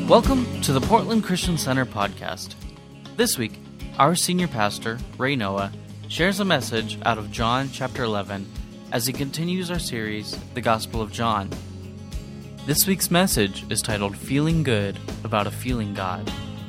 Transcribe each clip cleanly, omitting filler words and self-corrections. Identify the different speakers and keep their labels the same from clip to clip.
Speaker 1: Welcome to the Portland Christian Center podcast. This week, our senior pastor, Ray Noah, shares a message out of John chapter 11 as he continues our series, The Gospel of John. This week's message is titled Feeling Good About a Feeling God.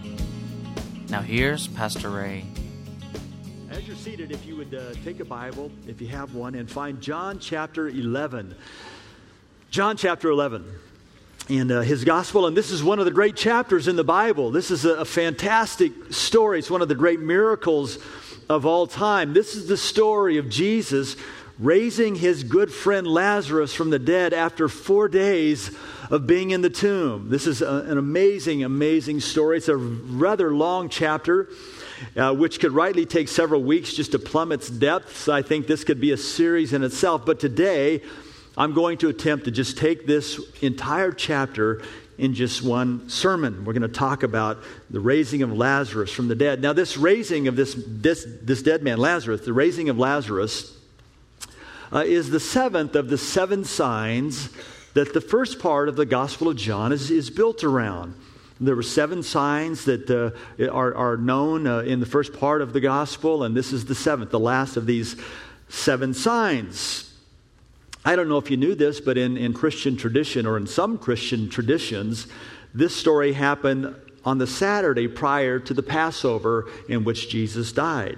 Speaker 1: Now here's Pastor Ray.
Speaker 2: As you're seated, if you would take a Bible, if you have one, and find John chapter 11. John chapter 11. And his gospel, and this is one of the great chapters in the Bible. This is a fantastic story. It's one of the great miracles of all time. This is the story of Jesus raising his good friend Lazarus from the dead after 4 days of being in the tomb. This is an amazing, amazing story. It's a rather long chapter, which could rightly take several weeks just to plumb its depths. I think this could be a series in itself. But today, I'm going to attempt to just take this entire chapter in just one sermon. We're going to talk about the raising of Lazarus from the dead. Now, this raising of this dead man, Lazarus, the raising of Lazarus, is the seventh of the 7 signs that the first part of the Gospel of John is built around. There were 7 signs that are known in the first part of the Gospel, and this is the 7th, the last of these 7 signs. I don't know if you knew this, but in Christian tradition, or in some Christian traditions, this story happened on the Saturday prior to the Passover in which Jesus died.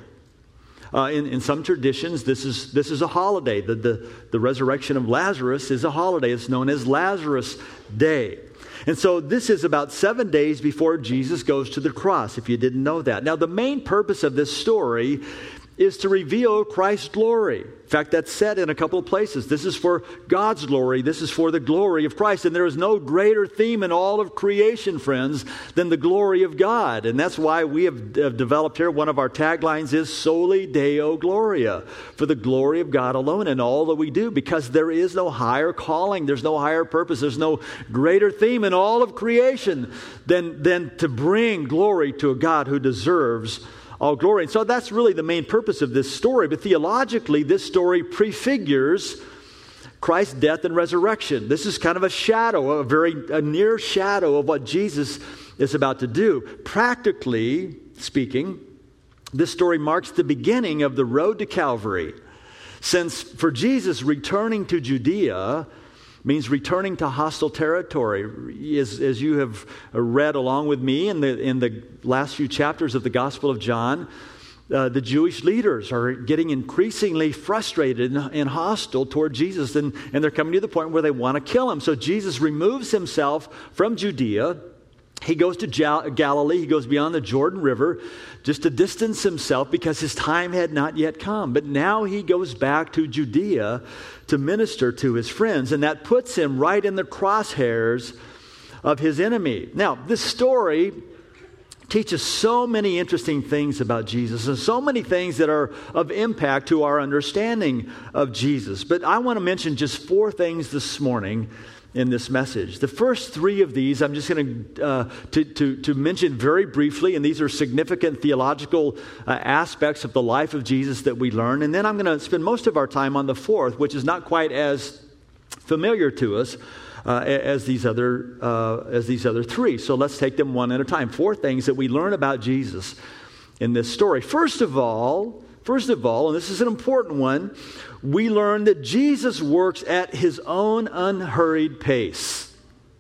Speaker 2: In some traditions, this is a holiday. The resurrection of Lazarus is a holiday. It's known as Lazarus Day. And so this is about 7 days before Jesus goes to the cross, if you didn't know that. Now, the main purpose of this story is to reveal Christ's glory. In fact, that's said in a couple of places. This is for God's glory. This is for the glory of Christ. And there is no greater theme in all of creation, friends, than the glory of God. And that's why we have developed here, one of our taglines is Soli Deo Gloria, for the glory of God alone in all that we do, because there is no higher calling, there's no higher purpose, there's no greater theme in all of creation than to bring glory to a God who deserves all glory. And so that's really the main purpose of this story. But theologically, this story prefigures Christ's death and resurrection. This is kind of a shadow, a near shadow of what Jesus is about to do. Practically speaking, this story marks the beginning of the road to Calvary. Since for Jesus, returning to Judea means returning to hostile territory. As you have read along with me in the last few chapters of the Gospel of John, the Jewish leaders are getting increasingly frustrated and hostile toward Jesus, and they're coming to the point where they want to kill him. So Jesus removes himself from Judea. He goes to Galilee. He goes beyond the Jordan River just to distance himself because his time had not yet come. But now he goes back to Judea to minister to his friends, and that puts him right in the crosshairs of his enemy. Now, this story teaches so many interesting things about Jesus and so many things that are of impact to our understanding of Jesus. But I want to mention just 4 things this morning in this message. The first 3 of these I'm just going to mention very briefly, and these are significant theological aspects of the life of Jesus that we learn. And then I'm going to spend most of our time on the 4th, which is not quite as familiar to us as these other 3. So let's take them one at a time. 4 things that we learn about Jesus in this story. First of all, and this is an important one, we learn that Jesus works at his own unhurried pace.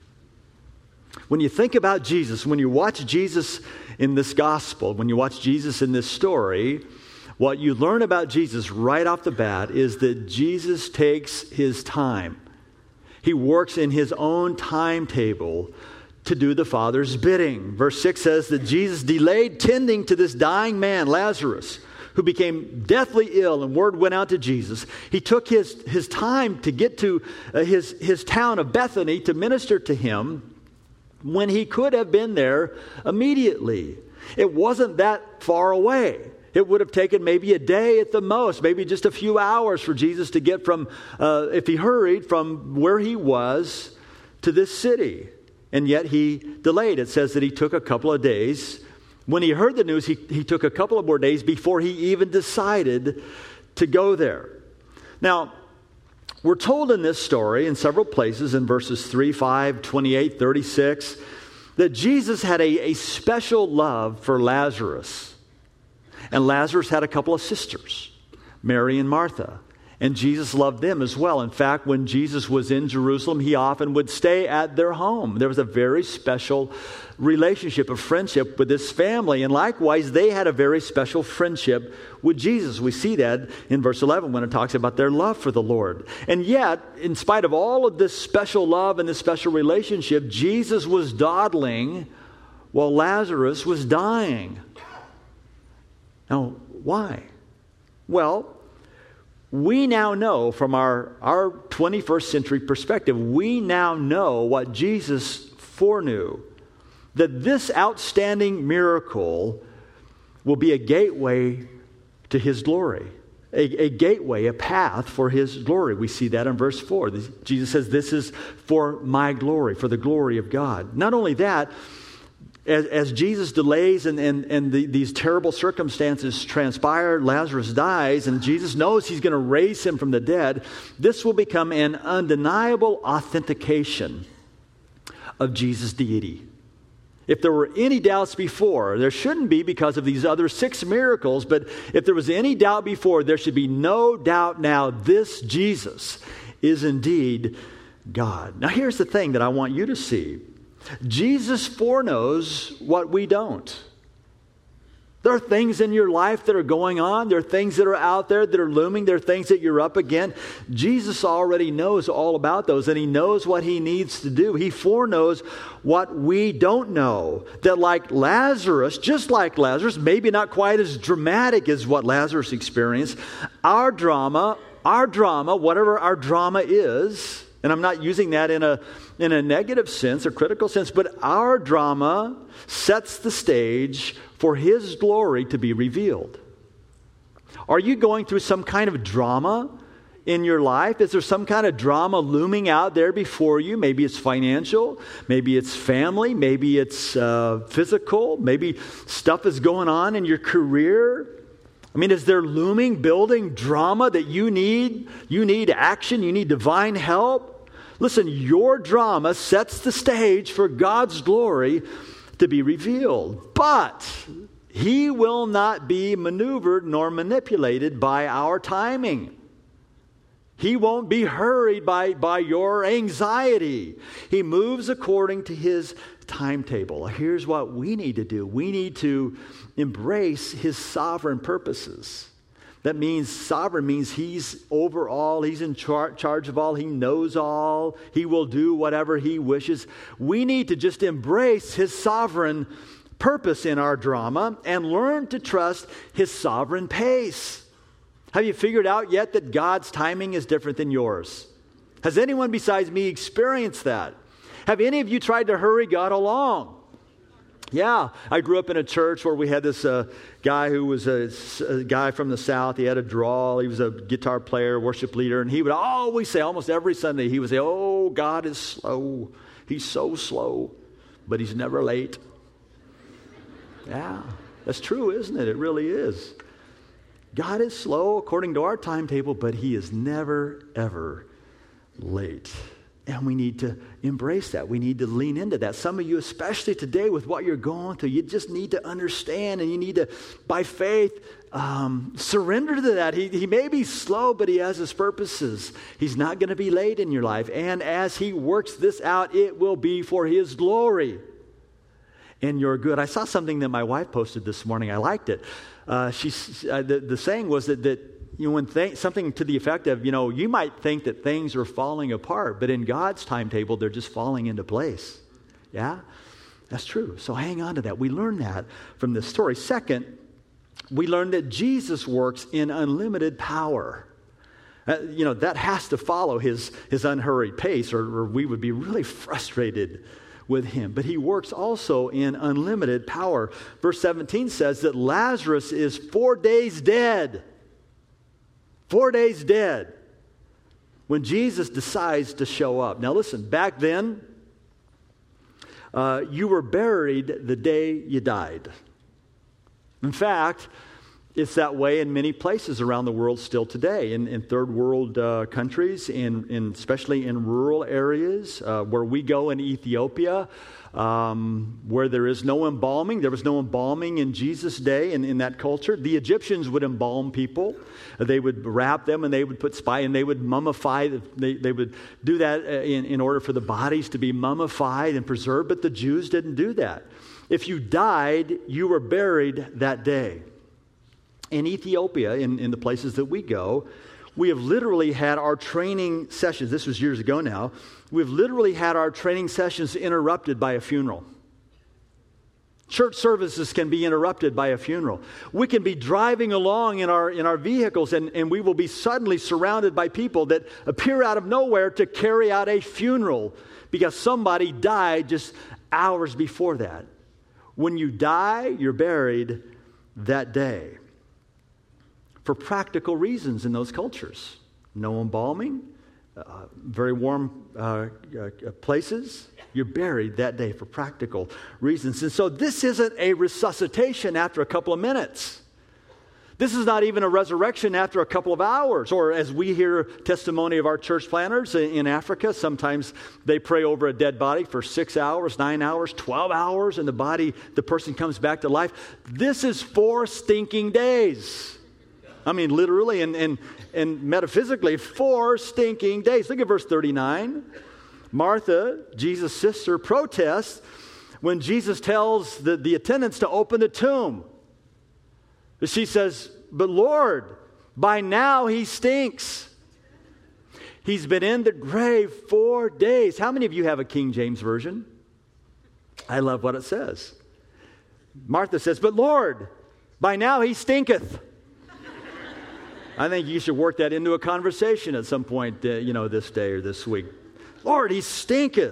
Speaker 2: When you think about Jesus, when you watch Jesus in this gospel, when you watch Jesus in this story, what you learn about Jesus right off the bat is that Jesus takes his time. He works in his own timetable to do the Father's bidding. Verse 6 says that Jesus delayed tending to this dying man, Lazarus, who became deathly ill, and word went out to Jesus. He took his time to get to his town of Bethany to minister to him when he could have been there immediately. It wasn't that far away. It would have taken maybe a day at the most, maybe just a few hours for Jesus to get from, if he hurried, from where he was to this city. And yet he delayed. It says that he took a couple of days. When he heard the news, he took a couple of more days before he even decided to go there. Now, we're told in this story in several places in verses 3, 5, 28, 36, that Jesus had a special love for Lazarus. And Lazarus had a couple of sisters, Mary and Martha. And Jesus loved them as well. In fact, when Jesus was in Jerusalem, he often would stay at their home. There was a very special relationship, a friendship with this family. And likewise, they had a very special friendship with Jesus. We see that in verse 11 when it talks about their love for the Lord. And yet, in spite of all of this special love and this special relationship, Jesus was dawdling while Lazarus was dying. Now, why? Well, we now know from our 21st century perspective, we now know what Jesus foreknew, that this outstanding miracle will be a gateway to his glory, a gateway, a path for his glory. We see that in verse 4. Jesus says, this is for my glory, for the glory of God. Not only that, as Jesus delays and these terrible circumstances transpire, Lazarus dies, and Jesus knows he's going to raise him from the dead, this will become an undeniable authentication of Jesus' deity. If there were any doubts before, there shouldn't be because of these other 6 miracles, but if there was any doubt before, there should be no doubt now this Jesus is indeed God. Now here's the thing that I want you to see. Jesus foreknows what we don't. There are things in your life that are going on. There are things that are out there that are looming. There are things that you're up against. Jesus already knows all about those, and he knows what he needs to do. He foreknows what we don't know. That like Lazarus, just like Lazarus, maybe not quite as dramatic as what Lazarus experienced, our drama, whatever our drama is, and I'm not using that in a negative sense, a critical sense, but our drama sets the stage for his glory to be revealed. Are you going through some kind of drama in your life? Is there some kind of drama looming out there before you? Maybe it's financial, maybe it's family, maybe it's physical, maybe stuff is going on in your career. I mean, is there looming, building drama that you need? You need action, you need divine help. Listen, your drama sets the stage for God's glory to be revealed. But he will not be maneuvered nor manipulated by our timing. He won't be hurried by your anxiety. He moves according to his timetable. Here's what we need to do. We need to embrace his sovereign purposes. That means sovereign means he's over all, he's in charge of all, he knows all, he will do whatever he wishes. We need to just embrace his sovereign purpose in our drama and learn to trust his sovereign pace. Have you figured out yet that God's timing is different than yours? Has anyone besides me experienced that? Have any of you tried to hurry God along? Yeah, I grew up in a church where we had this guy who was a guy from the South. He had a drawl. He was a guitar player, worship leader. And he would always say, almost every Sunday, he would say, oh, God is slow. He's so slow, but he's never late. Yeah, that's true, isn't it? It really is. God is slow according to our timetable, but he is never, ever late. And we need to embrace that. We need to lean into that. Some of you, especially today with what you're going through, you just need to understand and you need to, by faith, surrender to that. He may be slow, but he has his purposes. He's not going to be late in your life. And as he works this out, it will be for his glory and your good. I saw something that my wife posted this morning. I liked it. The saying was that you know, when something to the effect of, you might think that things are falling apart, but in God's timetable, they're just falling into place. Yeah? That's true. So hang on to that. We learn that from this story. Second, we learn that Jesus works in unlimited power. That has to follow his unhurried pace, or we would be really frustrated with him. But he works also in unlimited power. Verse 17 says that Lazarus is 4 days dead. 4 days dead when Jesus decides to show up. Now listen, back then, you were buried the day you died. In fact, It's that way in many places around the world still today, in third world countries, especially in rural areas, where we go in Ethiopia, where there is no embalming. There was no embalming in Jesus' day in that culture. The Egyptians would embalm people. They would wrap them and they would put spice and they would mummify. They would do that in order for the bodies to be mummified and preserved, but the Jews didn't do that. If you died, you were buried that day. In Ethiopia, in the places that we go, we have literally had our training sessions. This was years ago now. We've literally had our training sessions interrupted by a funeral. Church services can be interrupted by a funeral. We can be driving along in our vehicles and we will be suddenly surrounded by people that appear out of nowhere to carry out a funeral because somebody died just hours before that. When you die, you're buried that day. For practical reasons in those cultures. No embalming, very warm places. You're buried that day for practical reasons. And so this isn't a resuscitation after a couple of minutes. This is not even a resurrection after a couple of hours. Or as we hear testimony of our church planners in Africa, sometimes they pray over a dead body for 6 hours, 9 hours, 12 hours, and the person comes back to life. This is 4 stinking days. I mean, literally and metaphysically, 4 stinking days. Look at verse 39. Martha, Jesus' sister, protests when Jesus tells the attendants to open the tomb. She says, "But Lord, by now he stinks. He's been in the grave 4 days." How many of you have a King James Version? I love what it says. Martha says, "But Lord, by now he stinketh." I think you should work that into a conversation at some point, this day or this week. Lord, he stinketh.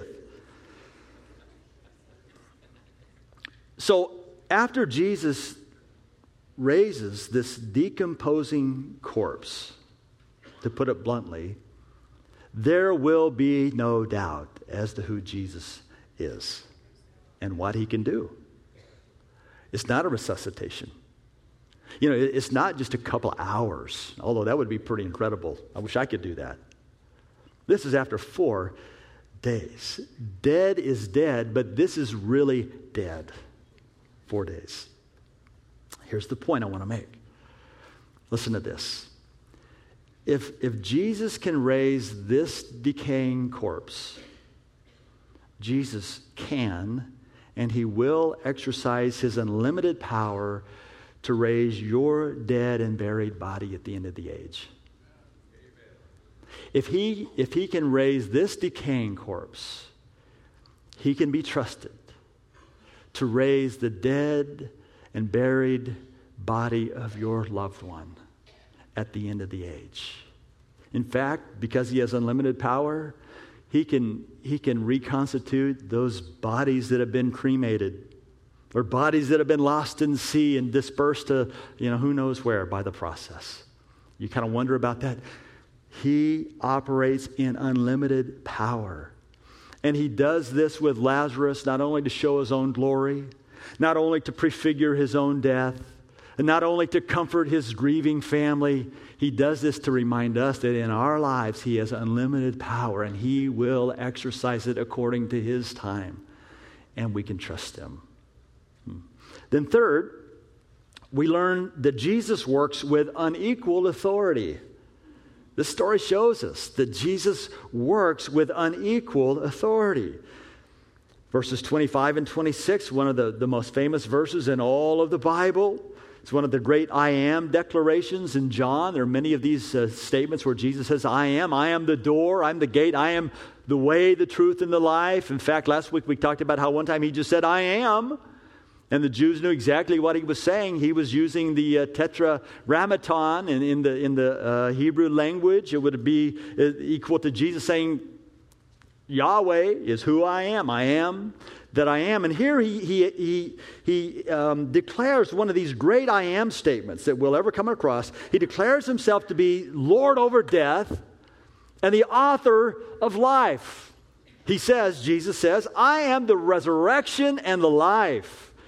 Speaker 2: So after Jesus raises this decomposing corpse, to put it bluntly, there will be no doubt as to who Jesus is and what he can do. It's not a resuscitation. It's not just a couple hours, although that would be pretty incredible. I wish I could do that. This is after 4 days. Dead is dead, but this is really dead. 4 days. Here's the point I want to make. Listen to this. If Jesus can raise this decaying corpse, Jesus can and he will exercise his unlimited power to raise your dead and buried body at the end of the age. If he can raise this decaying corpse, he can be trusted to raise the dead and buried body of your loved one at the end of the age. In fact, because he has unlimited power, he can reconstitute those bodies that have been cremated, or bodies that have been lost in the sea and dispersed to, who knows where by the process. You kind of wonder about that. He operates in unlimited power. And he does this with Lazarus, not only to show his own glory, not only to prefigure his own death, and not only to comfort his grieving family. He does this to remind us that in our lives he has unlimited power and he will exercise it according to his time. And we can trust him. Then third, we learn that Jesus works with unequal authority. This story shows us that Jesus works with unequal authority. Verses 25 and 26, one of the most famous verses in all of the Bible. It's one of the great I am declarations in John. There are many of these statements where Jesus says, I am the door, I'm the gate, I am the way, the truth, and the life. In fact, last week we talked about how one time he just said, I am. And the Jews knew exactly what he was saying. He was using the tetragrammaton in the Hebrew language. It would be equal to Jesus saying, Yahweh is who I am that I am. And here he declares one of these great I am statements that we'll ever come across. He declares himself to be Lord over death and the author of life. Jesus says, I am the resurrection and the life.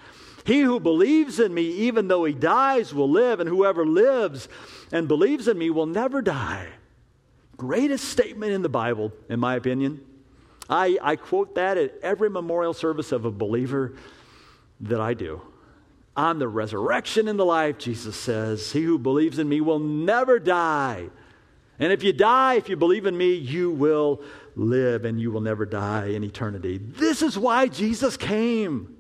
Speaker 2: He who believes in me, even though he dies, will live, and whoever lives and believes in me will never die. Greatest statement in the Bible, in my opinion. I quote that at every memorial service of a believer that I do. I'm the resurrection and the life, Jesus says. He who believes in me will never die. And if you die, if you believe in me, you will live and you will never die in eternity. This is why Jesus came.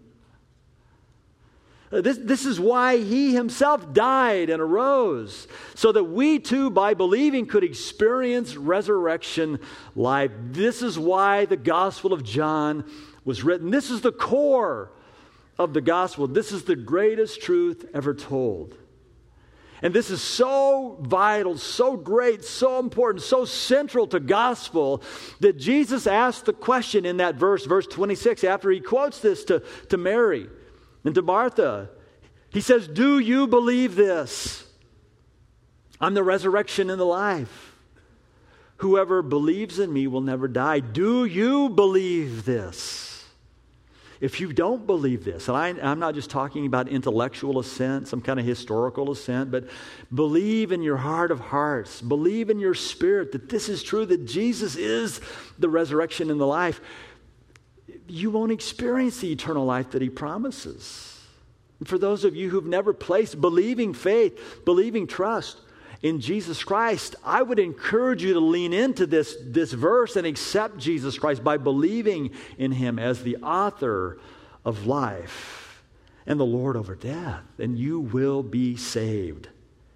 Speaker 2: This is why he himself died and arose, so that we too, by believing, could experience resurrection life. This is why the Gospel of John was written. This is the core of the gospel. This is the greatest truth ever told. And this is so vital, so great, so important, so central to gospel that Jesus asked the question in that verse 26, after he quotes this to Mary and to Martha. He says, do you believe this? I'm the resurrection and the life. Whoever believes in me will never die. Do you believe this? If you don't believe this, and I'm not just talking about intellectual assent, some kind of historical assent, but believe in your heart of hearts, believe in your spirit that this is true, that Jesus is the resurrection and the life, you won't experience the eternal life that he promises. And for those of you who've never placed believing faith, believing trust in Jesus Christ, I would encourage you to lean into this verse and accept Jesus Christ by believing in him as the author of life and the Lord over death, and you will be saved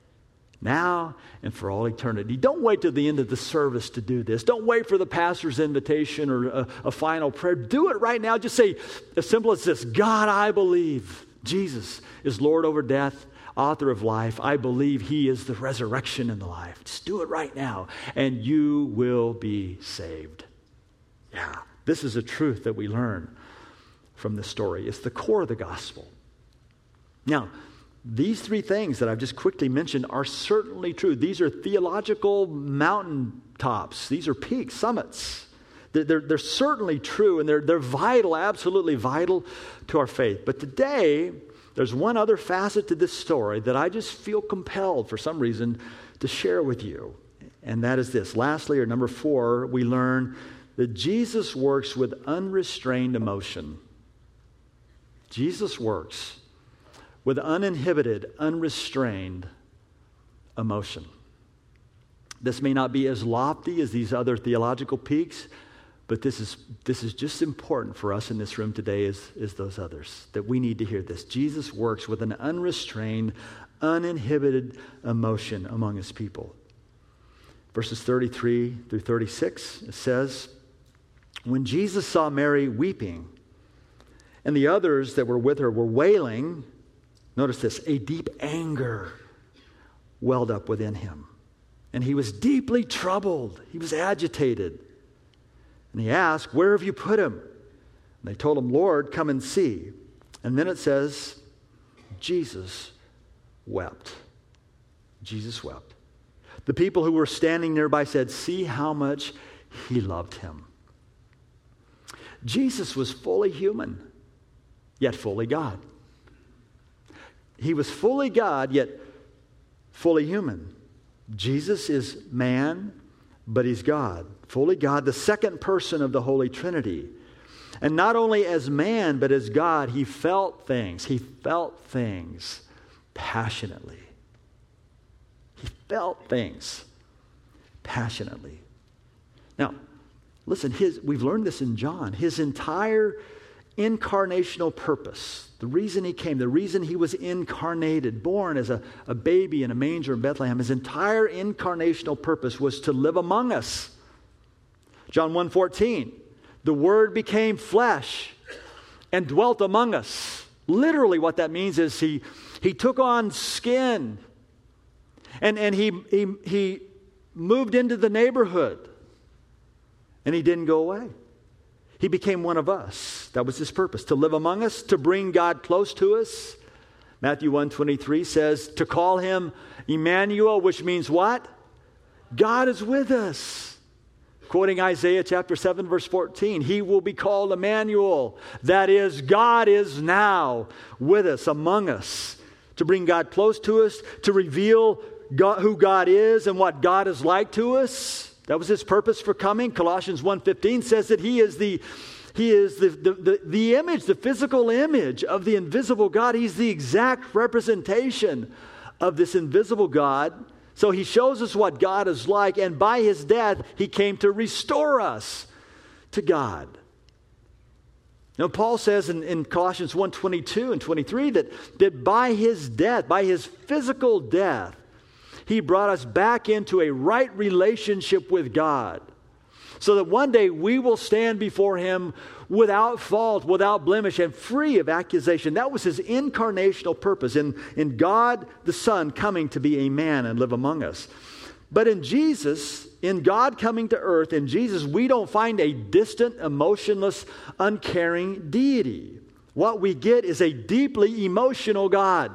Speaker 2: now and for all eternity. Don't wait till the end of the service to do this. Don't wait for the pastor's invitation or a final prayer. Do it right now. Just say as simple as this: God, I believe Jesus is Lord over death, author of life. I believe he is the resurrection and the life. Just do it right now, and you will be saved. Yeah, this is a truth that we learn from this story. It's the core of the gospel. Now, these three things that I've just quickly mentioned are certainly true. These are theological mountaintops. These are peaks, summits. They're certainly true, and they're vital, absolutely vital to our faith. But today, there's one other facet to this story that I just feel compelled for some reason to share with you. And that is this. Lastly, or number 4, we learn that Jesus works with unrestrained emotion. Jesus works with uninhibited, unrestrained emotion. This may not be as lofty as these other theological peaks, but this is just important for us in this room today as those others, that we need to hear this. Jesus works with an unrestrained, uninhibited emotion among his people. Verses 33 through 36, it says, when Jesus saw Mary weeping, and the others that were with her were wailing, notice this, a deep anger welled up within him. And he was deeply troubled. He was agitated. And he asked, where have you put him? And they told him, Lord, come and see. And then it says, Jesus wept. Jesus wept. The people who were standing nearby said, see how much he loved him. Jesus was fully human, yet fully God. He was fully God, yet fully human. Jesus is man, but he's God. Fully God, the second person of the Holy Trinity. And not only as man, but as God, he felt things. He felt things passionately. He felt things passionately. Now, listen, we've learned this in John. His entire incarnational purpose, the reason he came, the reason he was incarnated, born as a baby in a manger in Bethlehem, his entire incarnational purpose was to live among us. John 1:14, the Word became flesh and dwelt among us. Literally what that means is he took on skin and he moved into the neighborhood, and he didn't go away. He became one of us. That was his purpose, to live among us, to bring God close to us. Matthew 1:23 says to call him Emmanuel, which means what? God is with us. Quoting Isaiah chapter 7, verse 14, he will be called Emmanuel. That is, God is now with us, among us, to bring God close to us, to reveal who God is and what God is like to us. That was his purpose for coming. Colossians 1:15 says that he is the image, the physical image of the invisible God. He's the exact representation of this invisible God. So he shows us what God is like, and by his death, he came to restore us to God. Now, Paul says in Colossians 1:22 and 23 that by his death, by his physical death, he brought us back into a right relationship with God, so that one day we will stand before him without fault, without blemish, and free of accusation. That was his incarnational purpose in God the Son coming to be a man and live among us. But in Jesus, in God coming to earth, in Jesus, we don't find a distant, emotionless, uncaring deity. What we get is a deeply emotional God.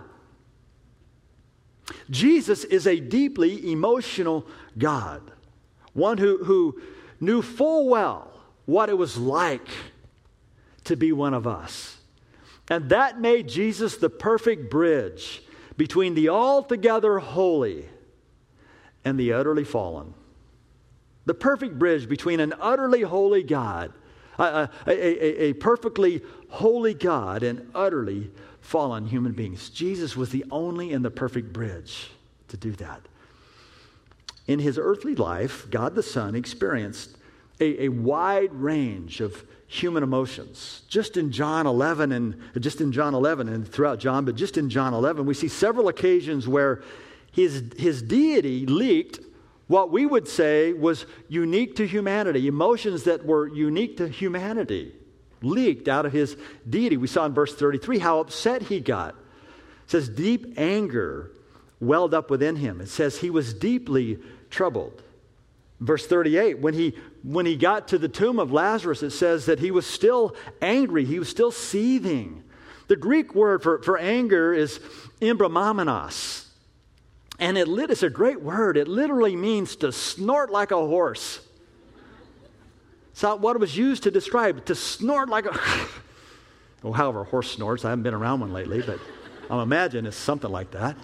Speaker 2: Jesus is a deeply emotional God. One who knew full well what it was like to be one of us. And that made Jesus the perfect bridge between the altogether holy and the utterly fallen. The perfect bridge between an utterly holy God, a perfectly holy God, and utterly fallen human beings. Jesus was the only and the perfect bridge to do that. In his earthly life, God the Son experienced a wide range of human emotions. Just in John 11 and throughout John, but just in John 11, we see several occasions where his deity leaked what we would say was unique to humanity. Emotions that were unique to humanity leaked out of his deity. We saw in verse 33 how upset he got. It says deep anger welled up within him. It says he was deeply troubled. Verse 38, when he got to the tomb of Lazarus, it says that he was still angry. He was still seething. The Greek word for anger is embrymomenos. And it's a great word. It literally means to snort like a horse. So what it was used to describe, to snort like a... Well, however a horse snorts. I haven't been around one lately, but I'm imagining it's something like that.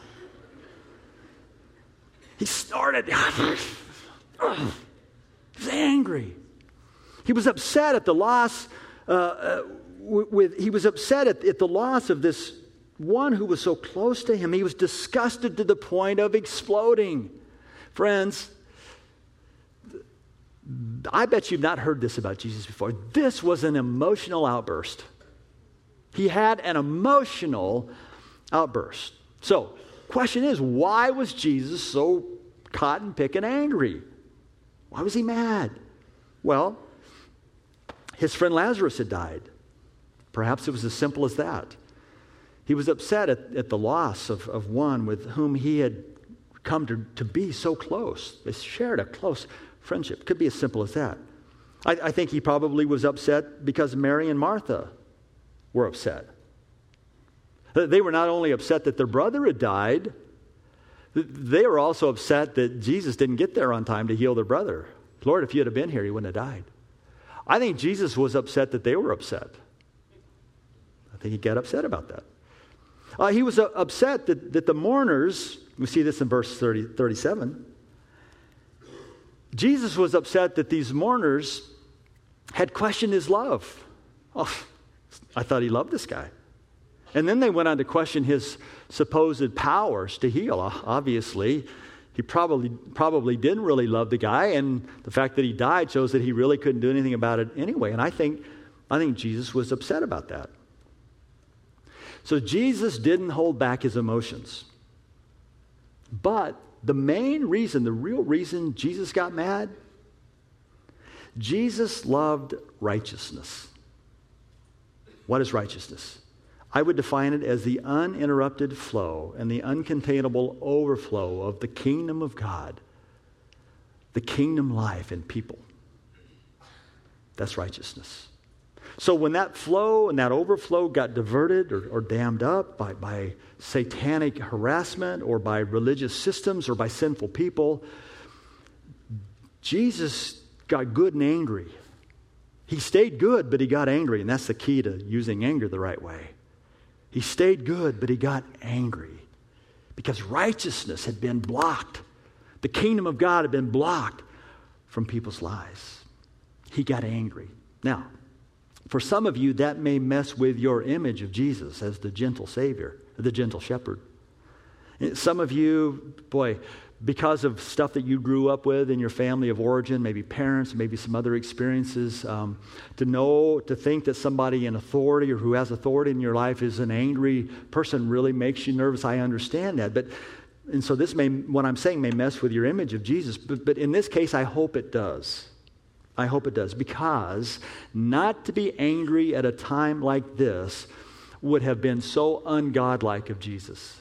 Speaker 2: He snorted. He was angry. He was upset at the loss. He was upset at the loss of this one who was so close to him. He was disgusted to the point of exploding. Friends, I bet you've not heard this about Jesus before. This was an emotional outburst. He had an emotional outburst. So, question is, why was Jesus so cotton-picking angry? Why was he mad? Well, his friend Lazarus had died. Perhaps it was as simple as that. He was upset at the loss of one with whom he had come to be so close. They shared a close friendship. Could be as simple as that. I think he probably was upset because Mary and Martha were upset. They were not only upset that their brother had died, they were also upset that Jesus didn't get there on time to heal their brother. Lord, if you had been here, he wouldn't have died. I think Jesus was upset that they were upset. I think he got upset about that. He was upset that the mourners, we see this in verse 37, Jesus was upset that these mourners had questioned his love. Oh, I thought he loved this guy. And then they went on to question his supposed powers to heal. Obviously, he probably didn't really love the guy, and the fact that he died shows that he really couldn't do anything about it anyway. And I think Jesus was upset about that. So Jesus didn't hold back his emotions. But the main reason, the real reason Jesus got mad, Jesus loved righteousness. What is righteousness? I would define it as the uninterrupted flow and the uncontainable overflow of the kingdom of God, the kingdom life in people. That's righteousness. So when that flow and that overflow got diverted or dammed up by satanic harassment or by religious systems or by sinful people, Jesus got good and angry. He stayed good, but he got angry, and that's the key to using anger the right way. He stayed good, but he got angry because righteousness had been blocked. The kingdom of God had been blocked from people's lives. He got angry. Now, for some of you, that may mess with your image of Jesus as the gentle Savior, the gentle shepherd. Some of you, boy, because of stuff that you grew up with in your family of origin, maybe parents, maybe some other experiences, to think that somebody in authority or who has authority in your life is an angry person really makes you nervous. I understand that. And so what I'm saying may mess with your image of Jesus. But in this case, I hope it does. I hope it does. Because not to be angry at a time like this would have been so ungodlike of Jesus.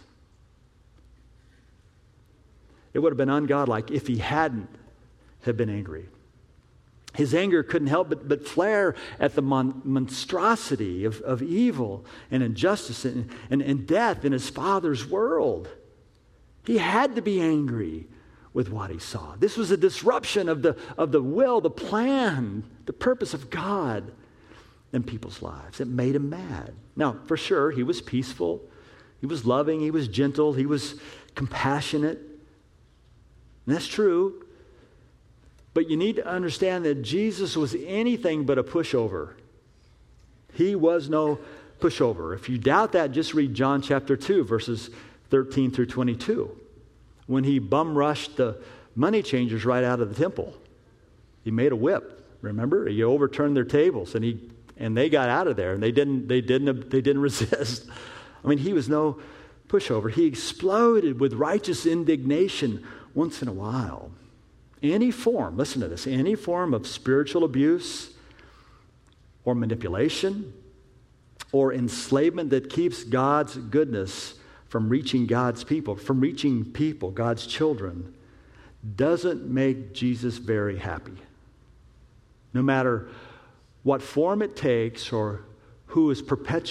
Speaker 2: It would have been ungodlike if he hadn't have been angry. His anger couldn't help but flare at the monstrosity of evil and injustice and death in his Father's world. He had to be angry with what he saw. This was a disruption of the will, the plan, the purpose of God in people's lives. It made him mad. Now, for sure, he was peaceful. He was loving. He was gentle. He was compassionate. And that's true. But you need to understand that Jesus was anything but a pushover. He was no pushover. If you doubt that, just read John chapter 2, verses 13 through 22. When he bum rushed the money changers right out of the temple. He made a whip, remember? He overturned their tables and they got out of there and they didn't resist. I mean, he was no pushover. He exploded with righteous indignation once in a while. Any form, listen to this, any form of spiritual abuse or manipulation or enslavement that keeps God's goodness from reaching God's people, God's children, doesn't make Jesus very happy. No matter what form it takes or who is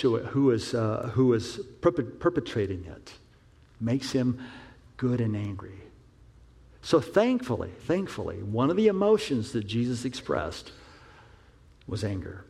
Speaker 2: perpetrating it, makes him good and angry. So thankfully, one of the emotions that Jesus expressed was anger.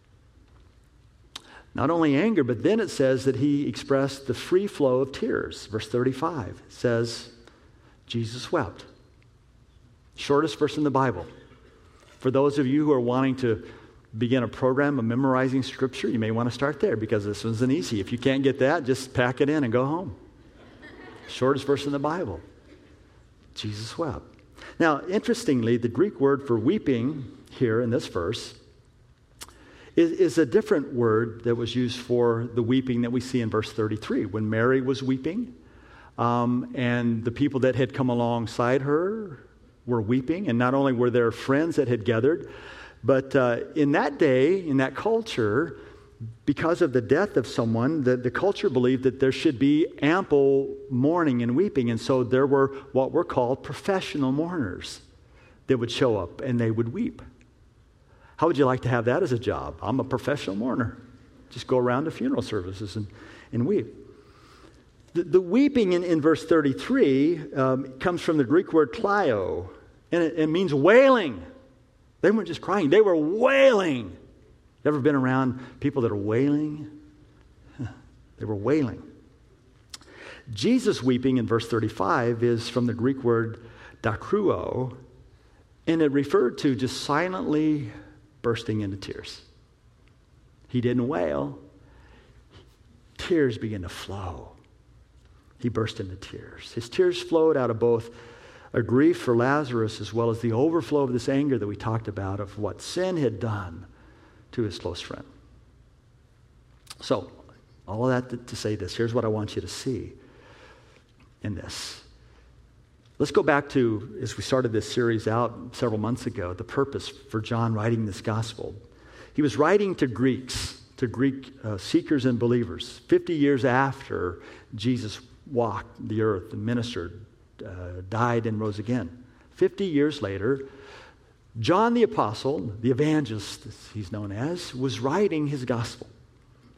Speaker 2: Not only anger, but then it says that he expressed the free flow of tears. Verse 35 says, Jesus wept. Shortest verse in the Bible. For those of you who are wanting to begin a program of memorizing Scripture, you may want to start there because this one's an easy. If you can't get that, just pack it in and go home. Shortest verse in the Bible. Jesus wept. Now, interestingly, the Greek word for weeping here in this verse is a different word that was used for the weeping that we see in verse 33. When Mary was weeping, and the people that had come alongside her were weeping, and not only were there friends that had gathered, but in that day, in that culture, because of the death of someone, the culture believed that there should be ample mourning and weeping. And so there were what were called professional mourners that would show up and they would weep. How would you like to have that as a job? I'm a professional mourner. Just go around to funeral services and weep. The weeping in verse 33 comes from the Greek word kleio, and it means wailing. They weren't just crying, they were wailing. Ever been around people that are wailing? They were wailing. Jesus weeping in verse 35 is from the Greek word dakruo, and it referred to just silently bursting into tears. He didn't wail. Tears began to flow. He burst into tears. His tears flowed out of both a grief for Lazarus as well as the overflow of this anger that we talked about of what sin had done to his close friend. So, all of that to say this. Here's what I want you to see in this. Let's go back to, as we started this series out several months ago, the purpose for John writing this gospel. He was writing to Greek seekers and believers 50 years after Jesus walked the earth and ministered, died and rose again. 50 years later, John the Apostle, the evangelist, as he's known as, was writing his gospel.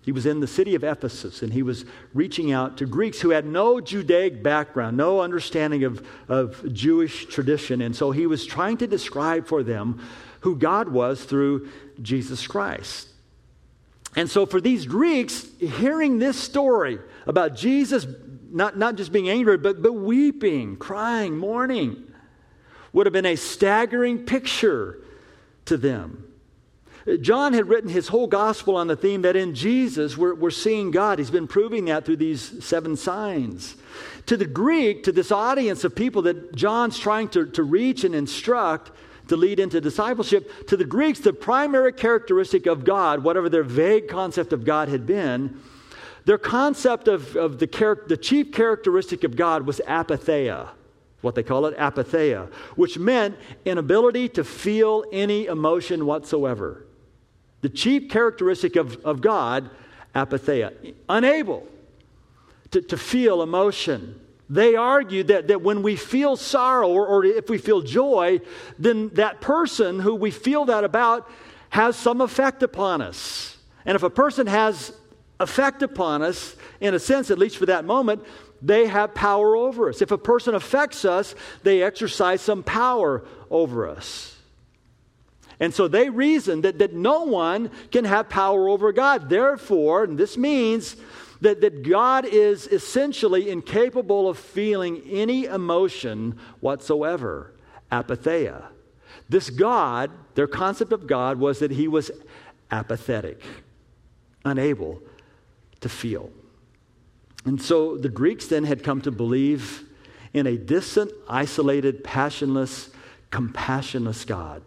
Speaker 2: He was in the city of Ephesus, and he was reaching out to Greeks who had no Judaic background, no understanding of Jewish tradition. And so he was trying to describe for them who God was through Jesus Christ. And so for these Greeks, hearing this story about Jesus not just being angry, but weeping, crying, mourning, would have been a staggering picture to them. John had written his whole gospel on the theme that in Jesus we're seeing God. He's been proving that through these 7 signs. To the Greek, to this audience of people that John's trying to reach and instruct to lead into discipleship, to the Greeks, the primary characteristic of God, whatever their vague concept of God had been, their concept of the chief characteristic of God was apatheia. What they call it, apatheia, which meant inability to feel any emotion whatsoever. The chief characteristic of God, apatheia, unable to feel emotion. They argued that when we feel sorrow or if we feel joy, then that person who we feel that about has some effect upon us. And if a person has effect upon us, in a sense, at least for that moment, they have power over us. If a person affects us, they exercise some power over us. And so they reasoned that no one can have power over God. Therefore, and this means that God is essentially incapable of feeling any emotion whatsoever. Apatheia. This God, their concept of God was that he was apathetic, unable to feel. And so the Greeks then had come to believe in a distant, isolated, passionless, compassionless God.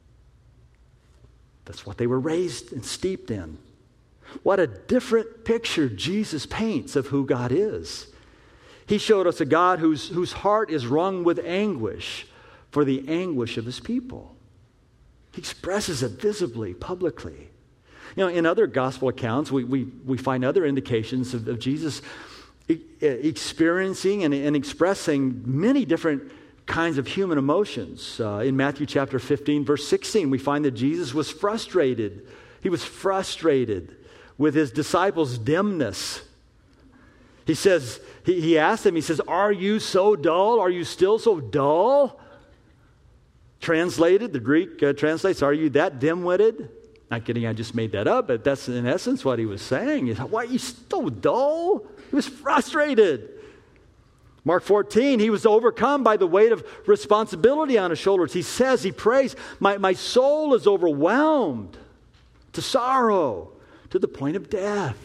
Speaker 2: That's what they were raised and steeped in. What a different picture Jesus paints of who God is. He showed us a God whose heart is wrung with anguish for the anguish of his people. He expresses it visibly, publicly. You know, in other gospel accounts, we find other indications of Jesus experiencing and expressing many different kinds of human emotions. In Matthew chapter 15, verse 16, we find that Jesus was frustrated. He was frustrated with his disciples' dimness. He says, he asked them, he says, "Are you so dull? Are you still so dull?" Translated, the Greek translates, "Are you that dim-witted?" Not kidding, I just made that up, but that's in essence what he was saying. Why are you so dull? He was frustrated. Mark 14, he was overcome by the weight of responsibility on his shoulders. He says, he prays, my soul is overwhelmed to sorrow, to the point of death.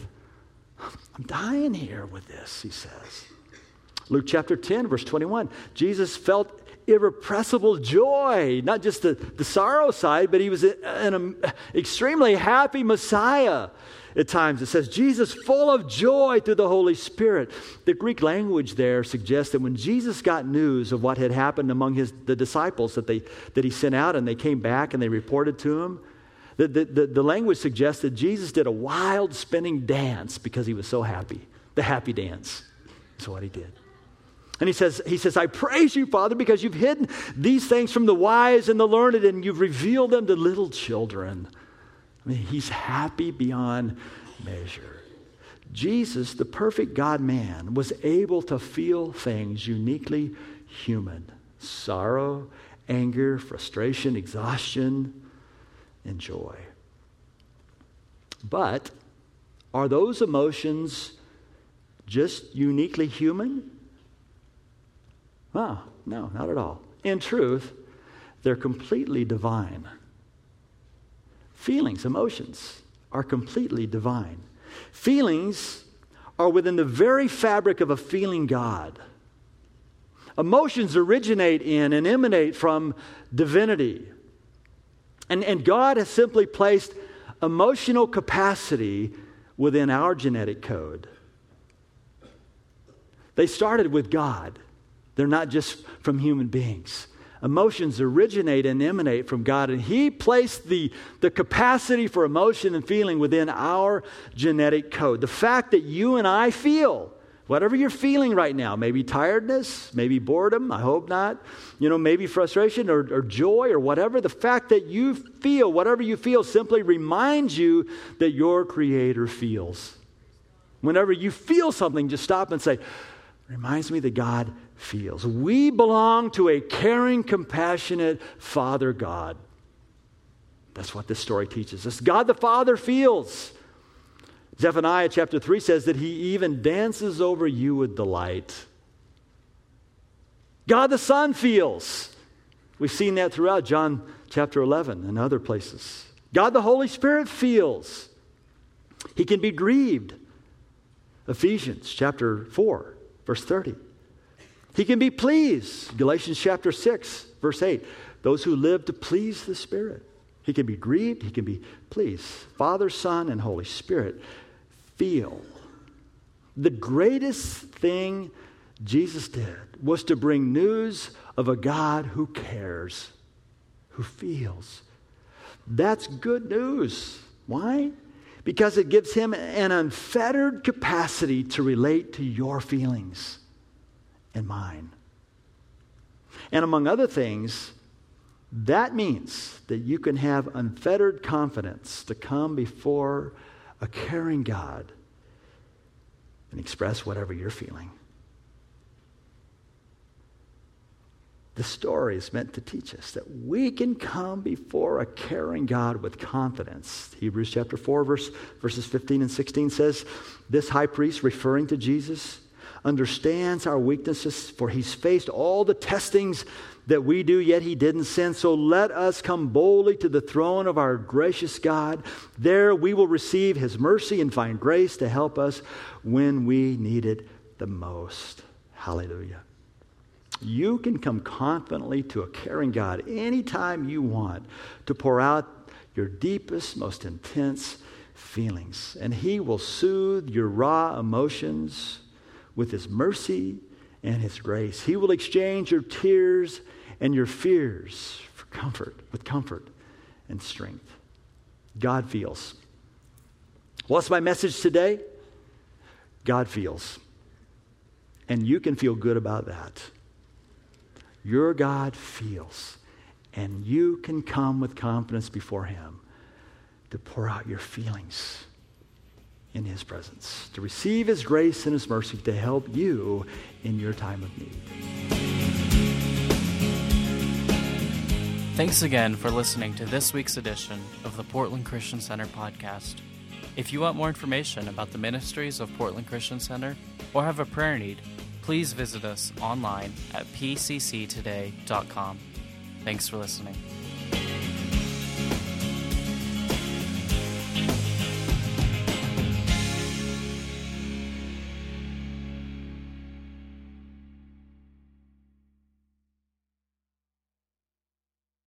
Speaker 2: I'm dying here with this, he says. Luke chapter 10, verse 21, Jesus felt irrepressible joy, not just the sorrow side, but he was an extremely happy Messiah. At times it says, Jesus full of joy through the Holy Spirit. The Greek language there suggests that when Jesus got news of what had happened among the disciples that he sent out and they came back and they reported to him, the language suggests that Jesus did a wild spinning dance because he was so happy. The happy dance is what he did. And he says, I praise you, Father, because you've hidden these things from the wise and the learned and you've revealed them to little children. I mean, he's happy beyond measure. Jesus, the perfect God-man, was able to feel things uniquely human. Sorrow, anger, frustration, exhaustion, and joy. But are those emotions just uniquely human? Oh, no, not at all. In truth, they're completely divine. Feelings, emotions are completely divine. Feelings are within the very fabric of a feeling God. Emotions originate in and emanate from divinity. And God has simply placed emotional capacity within our genetic code. They started with God. They're not just from human beings. Emotions originate and emanate from God, and He placed the capacity for emotion and feeling within our genetic code. The fact that you and I feel, Whatever you're feeling right now, maybe tiredness, maybe boredom, I hope not, maybe frustration or joy or whatever, the fact that you feel, whatever you feel, simply reminds you that your Creator feels. Whenever you feel something, just stop and say, reminds me that God feels. We belong to a caring, compassionate Father God. That's what this story teaches us. God the Father feels. Zephaniah chapter 3 says that He even dances over you with delight. God the Son feels. We've seen that throughout John chapter 11 and other places. God the Holy Spirit feels. He can be grieved. Ephesians chapter 4, verse 30. He can be pleased. Galatians chapter 6, verse 8. Those who live to please the Spirit. He can be grieved. He can be pleased. Father, Son, and Holy Spirit feel. The greatest thing Jesus did was to bring news of a God who cares, who feels. That's good news. Why? Because it gives Him an unfettered capacity to relate to your feelings and mine. And among other things, that means that you can have unfettered confidence to come before a caring God and express whatever you're feeling. The story is meant to teach us that we can come before a caring God with confidence. Hebrews chapter 4, verses 15 and 16 says, this high priest, referring to Jesus, understands our weaknesses, for He's faced all the testings that we do, yet He didn't sin. So let us come boldly to the throne of our gracious God. There we will receive His mercy and find grace to help us when we need it the most. Hallelujah. You can come confidently to a caring God anytime you want to pour out your deepest, most intense feelings. And He will soothe your raw emotions with His mercy and His grace. He will exchange your tears and your fears for comfort and strength. God feels. What's my message today? God feels. And you can feel good about that. Your God feels. And you can come with confidence before Him to pour out your feelings in His presence, to receive His grace and His mercy to help you in your time of need.
Speaker 1: Thanks again for listening to this week's edition of the Portland Christian Center podcast. If you want more information about the ministries of Portland Christian Center or have a prayer need, please visit us online at pcctoday.com. Thanks for listening.